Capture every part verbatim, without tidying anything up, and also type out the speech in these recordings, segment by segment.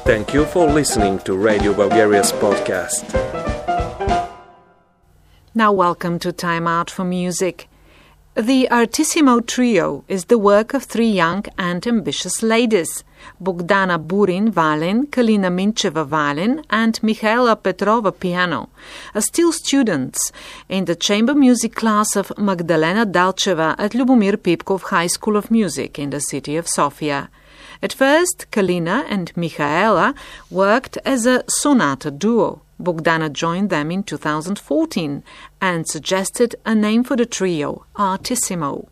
Thank you for listening to Radio Bulgaria's podcast. Now welcome to Time Out for Music. The Artissimo Trio is the work of three young and ambitious ladies, Bogdana Burin violin, Kalina Mincheva violin, and Michaela Petrova piano, are still students in the chamber music class of Magdalena Dalcheva at Lubomir Pipkov High School of Music in the city of Sofia. At first, Kalina and Michaela worked as a sonata duo. Bogdana joined them in two thousand fourteen and suggested a name for the trio, Artissimo.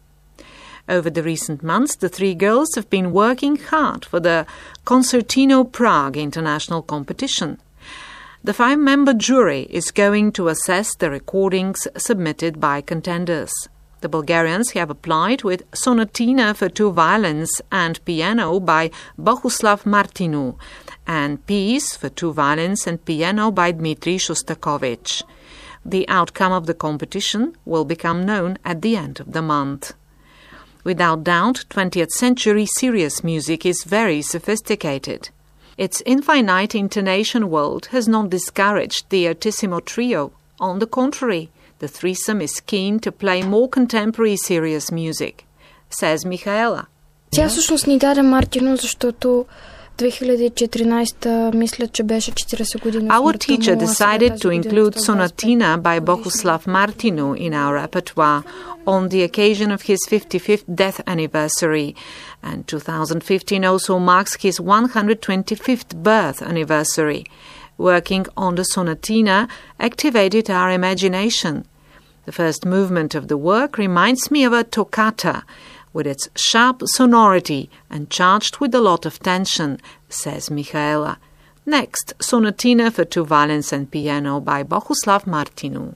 Over the recent months, the three girls have been working hard for the Concertino Prague International Competition. The five-member jury is going to assess the recordings submitted by contenders. The Bulgarians have applied with Sonatina for two violins and piano by Bohuslav Martinu, and Piece for two violins and piano by Dmitry Shostakovich. The outcome of the competition will become known at the end of the month. Without doubt, twentieth century serious music is very sophisticated. Its infinite intonation world has not discouraged the Artissimo Trio. On the contrary, the threesome is keen to play more contemporary serious music, says Michaela. Тя всъщност ни даде Мартино, защото две хиляди и четиринадесета мисля, че беше четиридесет години. Our teacher decided to include Sonatina by Bohuslav Martinu in our repertoire on the occasion of his fifty-fifth death anniversary, and two thousand fifteen also marks his one hundred twenty-fifth birth anniversary. Working on the Sonatina activated our imagination. The first movement of the work reminds me of a toccata, with its sharp sonority and charged with a lot of tension, says Michaela. Next, Sonatina for two violins and piano by Bohuslav Martinu.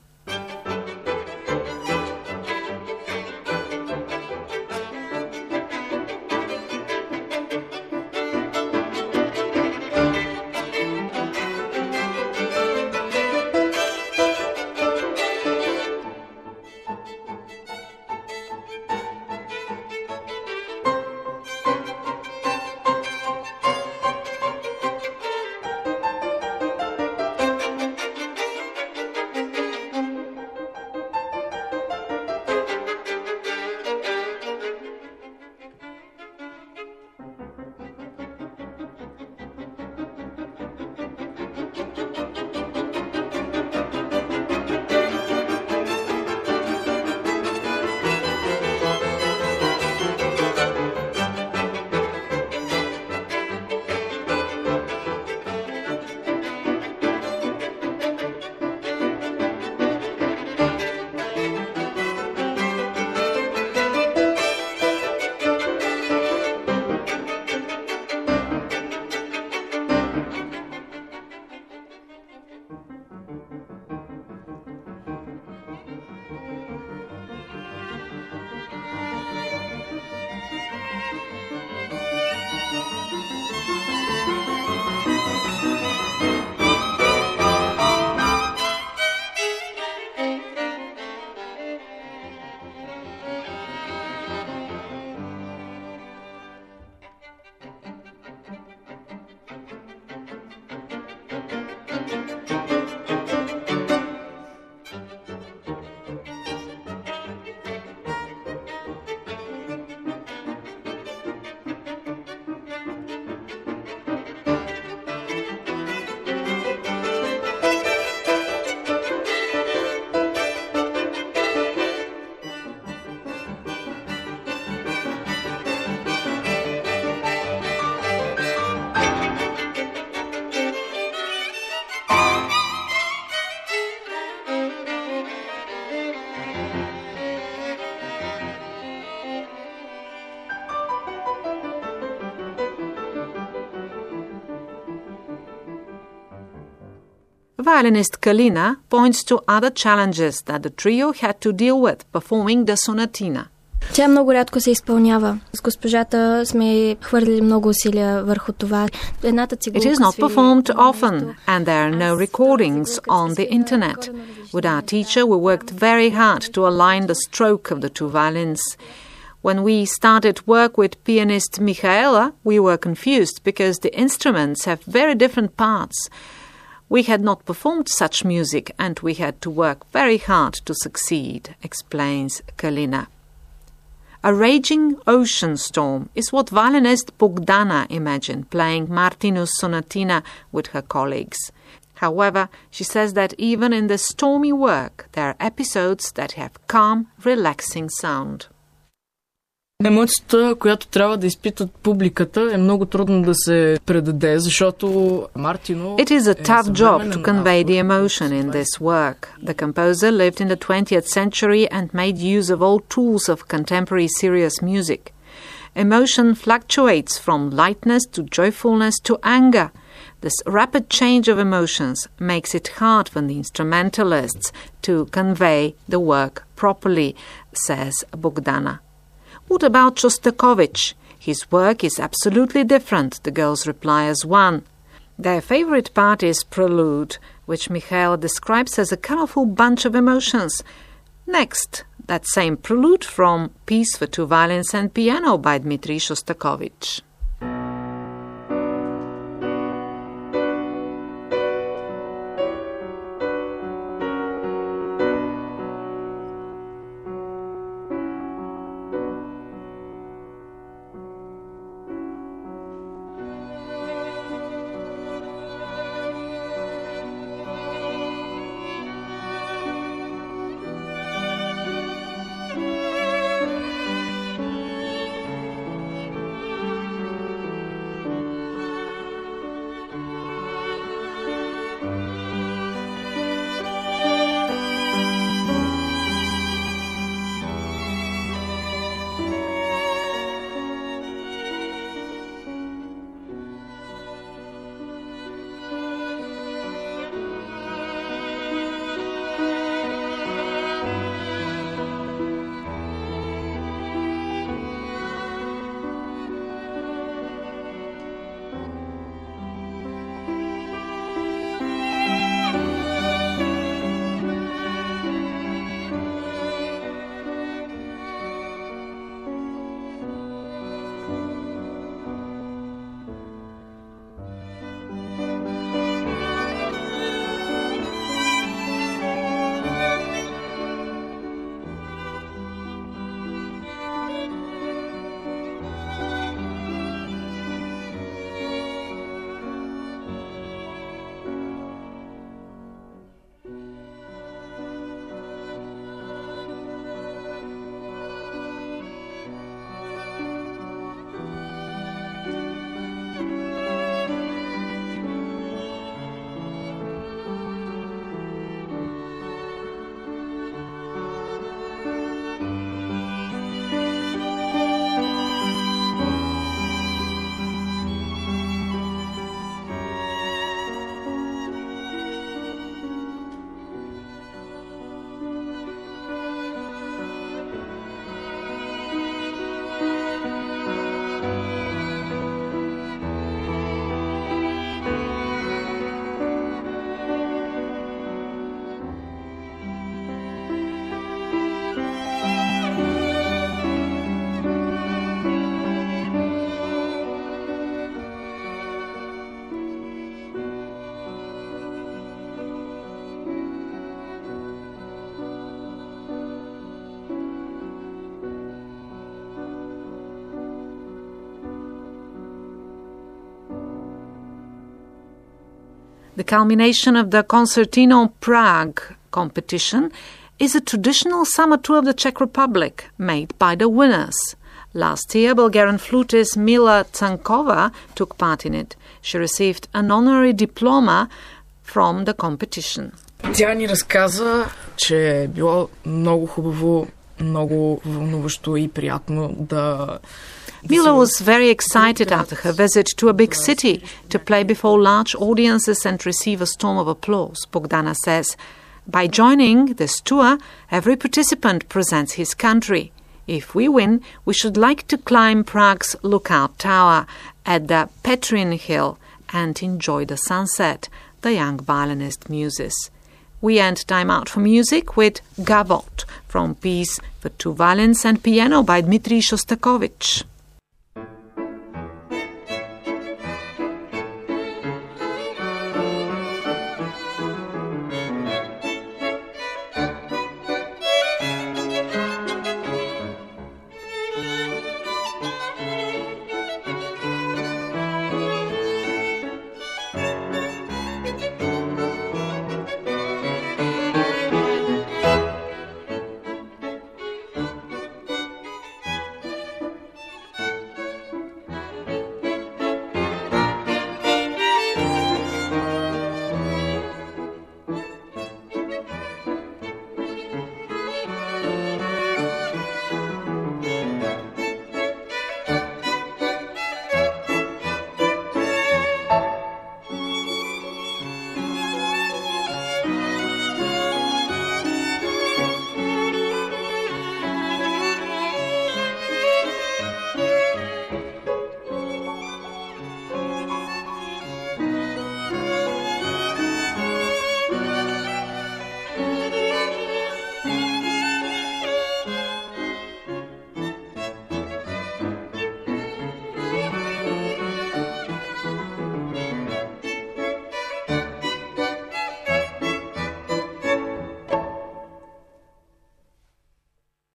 Violinist Kalina points to other challenges that the trio had to deal with performing the Sonatina. Тя много рядко се изпълнява. С госпожата сме хвърлили много усилия върху това. Едната цигулка It is not performed often, and there are no recordings on the internet. With our teacher, we worked very hard to align the stroke of the two violins. When we started work with pianist Michaela, we were confused because the instruments have very different parts. We had not performed such music and we had to work very hard to succeed, explains Kalina. A raging ocean storm is what violinist Bogdana imagined playing Martinus Sonatina with her colleagues. However, she says that even in the stormy work, there are episodes that have calm, relaxing sound. Емоцията, която трябва да изпитат публиката, е много трудно да се предаде, защото Мартино... It is a tough job to convey the emotion in this work. The composer lived in the twentieth century and made use of all tools of contemporary serious music. Emotion fluctuates from lightness to joyfulness to anger. This rapid change of emotions makes it hard for the instrumentalists to convey the work properly, says Bogdana. What about Shostakovich? His work is absolutely different, the girls reply as one. Their favorite part is Prelude, which Michaela describes as a colorful bunch of emotions. Next, that same Prelude from Piece for Two Violins and Piano by Dmitri Shostakovich. The culmination of the Concertino Prague competition is a traditional summer tour of the Czech Republic made by the winners. Last year, Bulgarian flutist Mila Tsankova took part in it. She received an honorary diploma from the competition. Тя ни разказа, че е било много хубаво, много вълнуващо и приятно да... Mila was very excited after her visit to a big city to play before large audiences and receive a storm of applause, Bogdana says. By joining this tour, every participant presents his country. If we win, we should like to climb Prague's lookout tower at the Petrin Hill and enjoy the sunset, the young violinist muses. We end Time Out for Music with Gavotte from Piece for Two Violins and Piano by Dmitri Shostakovich.